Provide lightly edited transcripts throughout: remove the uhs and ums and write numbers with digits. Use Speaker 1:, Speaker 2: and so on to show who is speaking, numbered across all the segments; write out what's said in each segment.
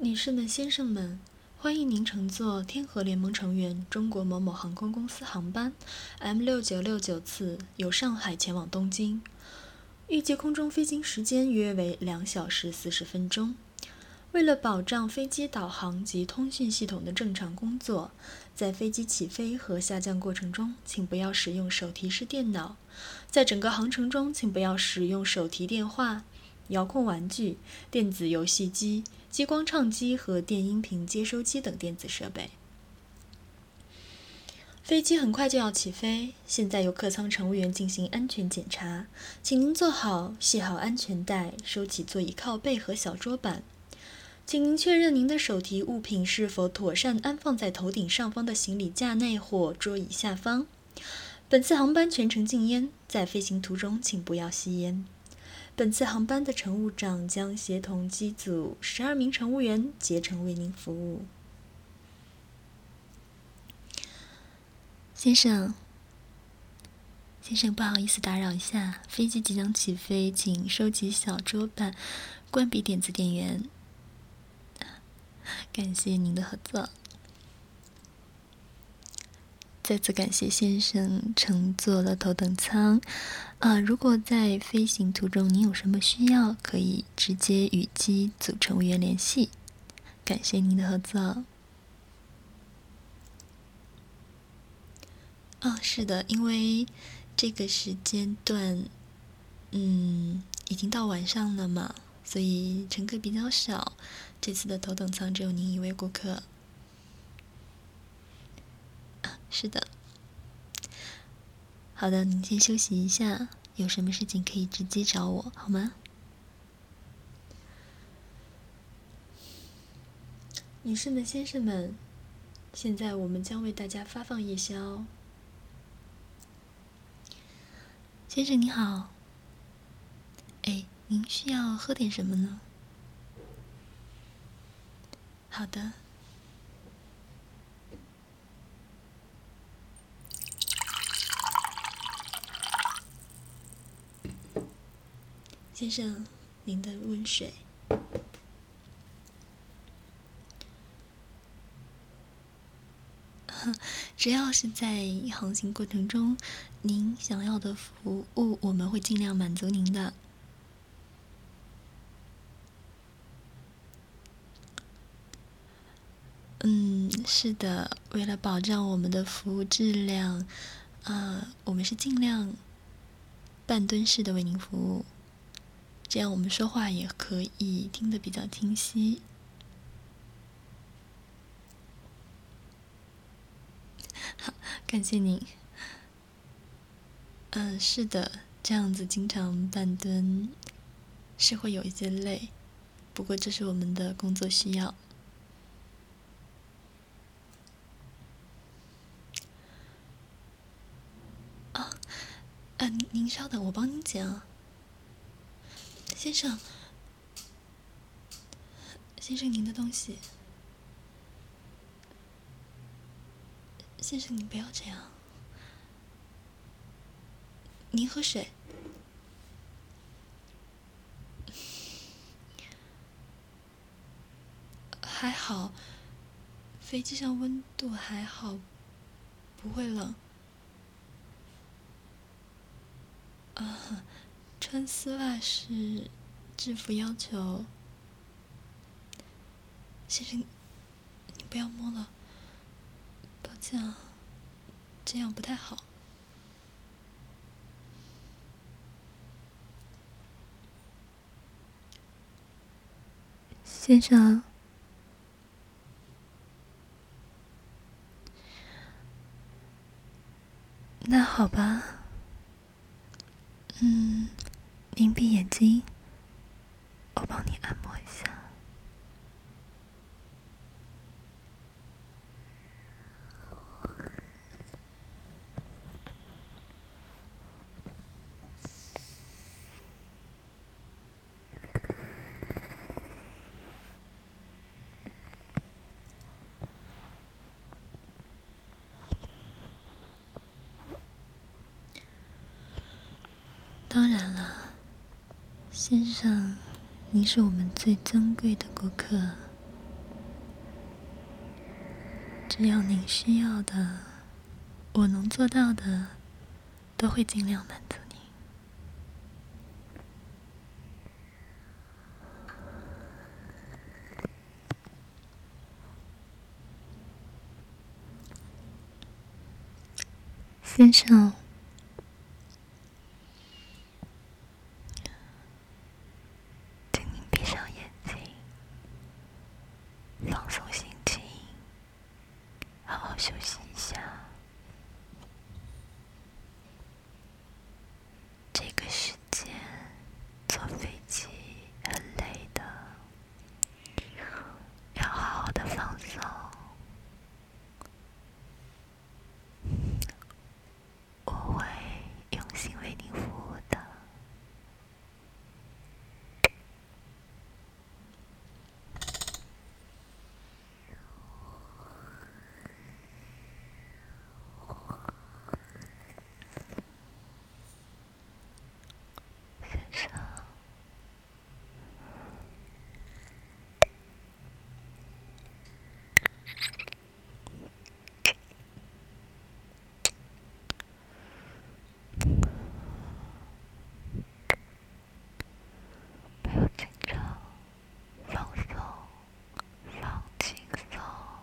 Speaker 1: 女士们、先生们，欢迎您乘坐天河联盟成员中国某某航空公司航班 M6969次由上海前往东京，预计空中飞行时间约为2小时40分钟。为了保障飞机导航及通讯系统的正常工作，在飞机起飞和下降过程中，请不要使用手提式电脑。在整个航程中，请不要使用手提电话、遥控玩具、电子游戏机、激光唱机和电音频接收机等电子设备。飞机很快就要起飞，现在由客舱乘务员进行安全检查，请您坐好，系好安全带，收起座椅靠背和小桌板。请您确认您的手提物品是否妥善安放在头顶上方的行李架内或桌椅下方。本次航班全程禁烟，在飞行途中请不要吸烟。本次航班的乘务长将协同机组12名乘务员竭诚为您服务。先生，不好意思打扰一下，飞机即将起飞，请收起小桌板，关闭电子电源。感谢您的合作。再次感谢先生乘坐了头等舱。如果在飞行途中您有什么需要，可以直接与机组乘务员联系。感谢您的合作。是的，因为这个时间段，已经到晚上了嘛，所以乘客比较少。这次的头等舱只有您一位顾客。是的。好的，您先休息一下，有什么事情可以直接找我，好吗？女士们、先生们，现在我们将为大家发放夜宵。先生您好，您需要喝点什么呢？好的。先生，您的温水。只要是在航行过程中，您想要的服务，我们会尽量满足您的。是的，为了保障我们的服务质量，我们是尽量半蹲式的为您服务，这样我们说话也可以听得比较清晰。好，感谢您。是的，这样子经常半蹲是会有一些累，不过这是我们的工作需要。您稍等，我帮您捡啊。先生，您的东西。先生，您不要这样。您喝水。还好，飞机上温度还好，不会冷。穿丝袜是制服要求。先生，你不要摸了，抱歉啊，这样不太好。先生，那好吧，您闭眼睛，我帮你按摩一下。当然了，先生，您是我们最珍贵的顾客， 只要您需要的，我能做到的，都会尽量满足您。先生，请您闭上眼睛，放松心情，好好休息一下。这个时间坐飞机很累的，要好好的放松。我会用心为您服务的。先生，不要紧张，放松，放轻松。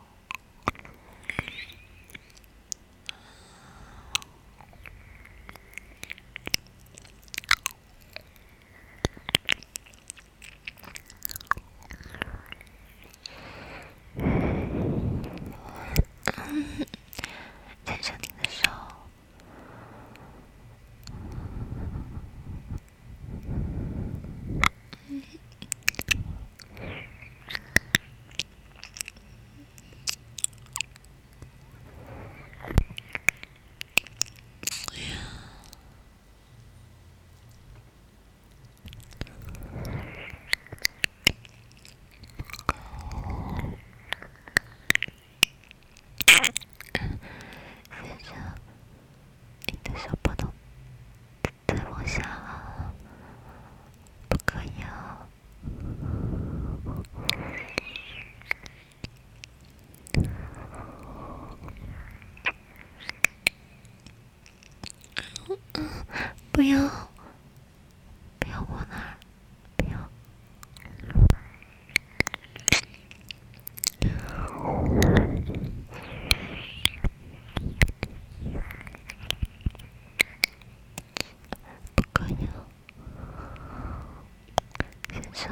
Speaker 1: 牵上您的手，先生，你的手不能再往下了，不可以啊！不要，不要往那儿，不要。不可以啊，先生。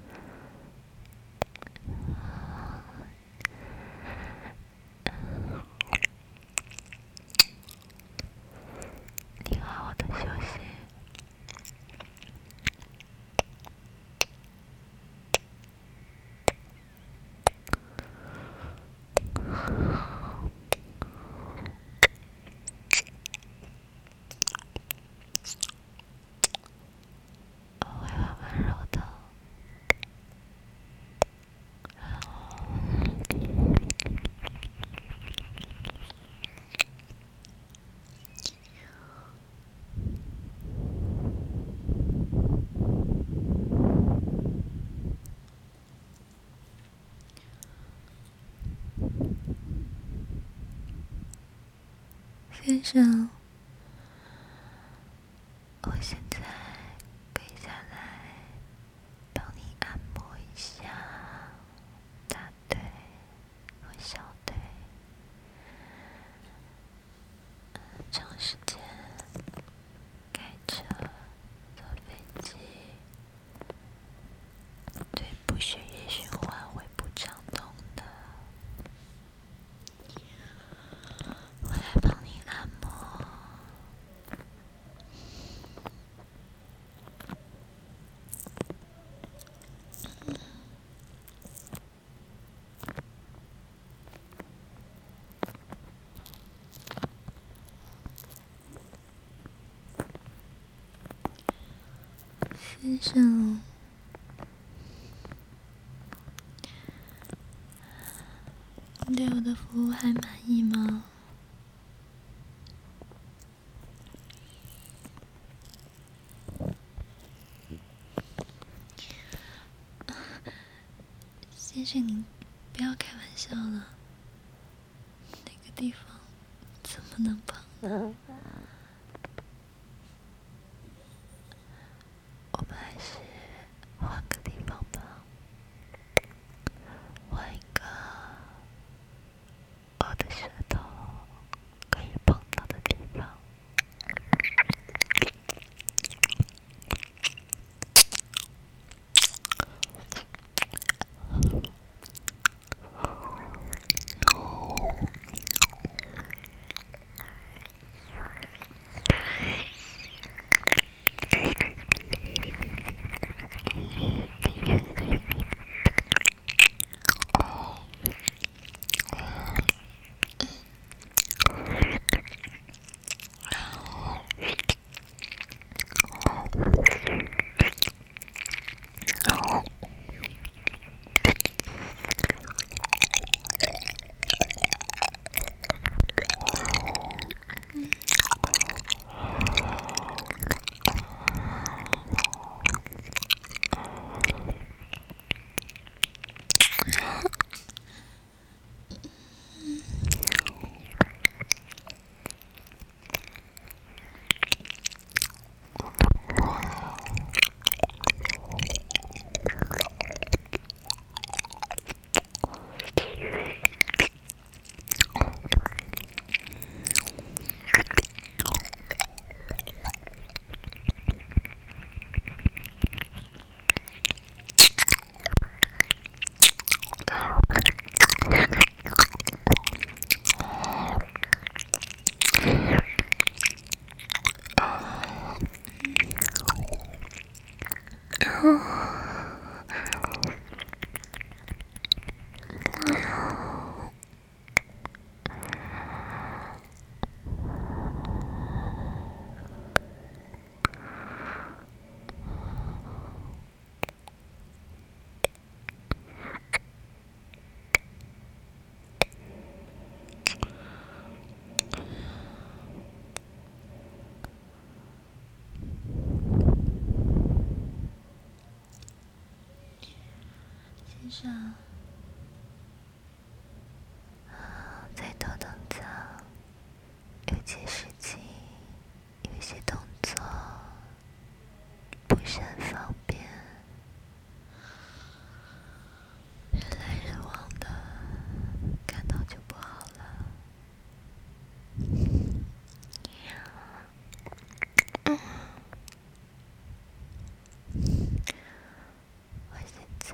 Speaker 1: 你好好的休息。我会很温柔的。先生，我现在跪下来帮你按摩一下大腿和小腿。长时间开车坐飞机，腿部血液循环会不畅通的。我来帮你按摩。先生，你对我的服务还满意吗？先生，您不要开玩笑了。 地方怎么能胖呢？我们还是换个地方吧，换一个我的舌头可以碰到的地方。先生，在头等舱有些事情，有些动作不是很方便，人来人往的，看到就不好了。我现在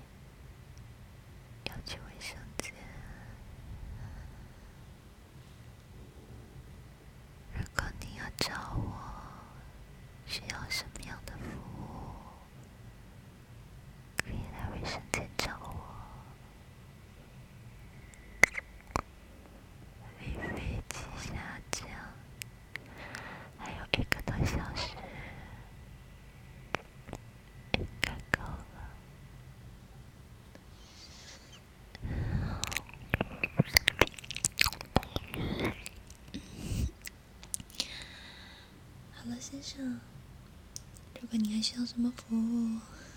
Speaker 1: 要去卫生间，如果你要找我，需要什么样的服务，可以来卫生间找我。离飞机下降还有1个多小时，应该够了。好了，先生，如果你还需要什么服务，